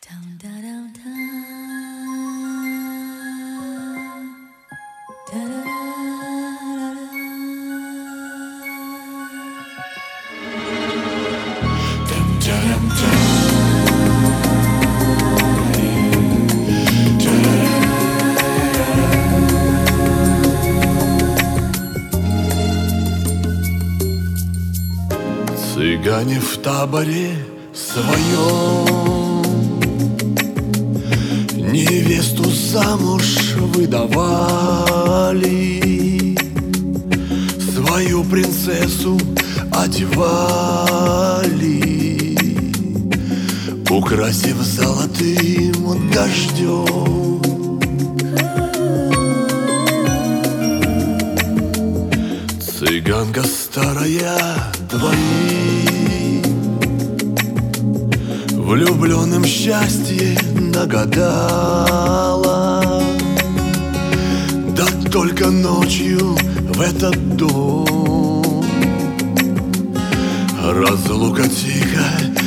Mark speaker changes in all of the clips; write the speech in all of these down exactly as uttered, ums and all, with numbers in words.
Speaker 1: Цыгане в таборе своем невесту замуж выдавали, свою принцессу одевали, украсив золотым дождем. Цыганка старая двоим влюбленным счастье нагадала, да только ночью в этот дом разлука тихо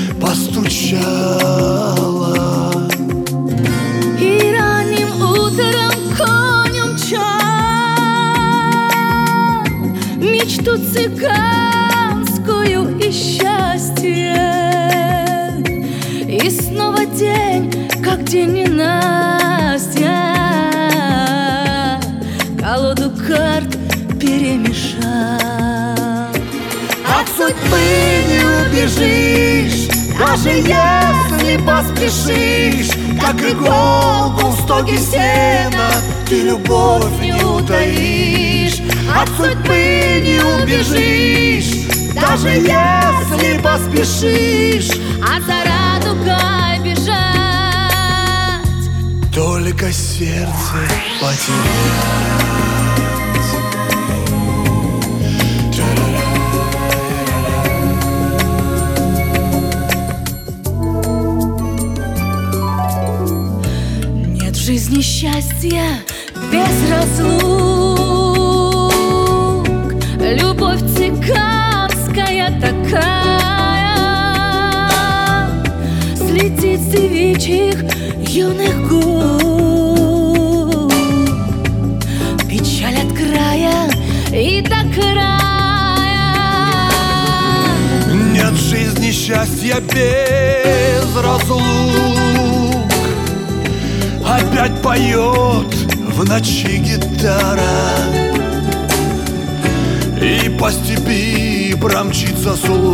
Speaker 1: постучала.
Speaker 2: И ранним утром конь умчал мечту цыганскую и счастье. И снова день, как день ненастья, колоду карт перемешал.
Speaker 3: От судьбы не убежишь, даже если поспешишь. Как иголку в стоге сена ты любовь не утаишь. От судьбы не убежишь, даже если поспешишь.
Speaker 2: А за радугой бежать,
Speaker 1: только сердце потерять.
Speaker 2: нет в жизни счастья без разлук. Любовь цыганская такая слетит с девичьих юных губ. Печаль от края и до края.
Speaker 1: Нет в жизни счастья без разлук. Опять поет в ночи гитара, и по степи промчится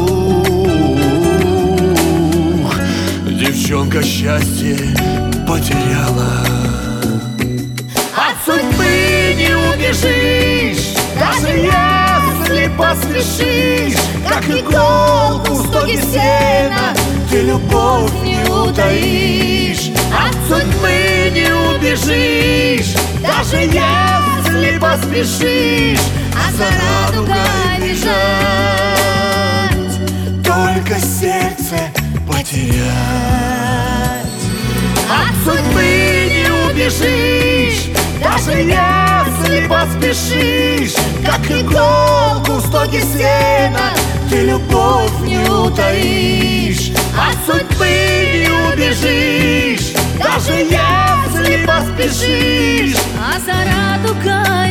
Speaker 1: слух. Девчонка счастье потеряла.
Speaker 3: От судьбы не убежишь, даже если поспешишь. Как иголку в стоге сена ты любовь не утаишь. От судьбы не убежишь, даже если поспешишь. А за радугой бежать,
Speaker 1: Только сердце потерять.
Speaker 3: от судьбы не убежишь, даже если поспешишь. Как иголку в стоге сена ты любовь не утаишь. От судьбы не убежишь, даже если поспешишь.
Speaker 2: А за радугой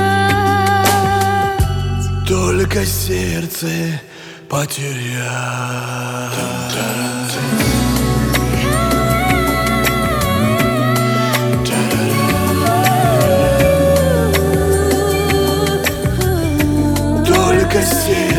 Speaker 2: бежать,
Speaker 1: Только сердце потерять. Только сердце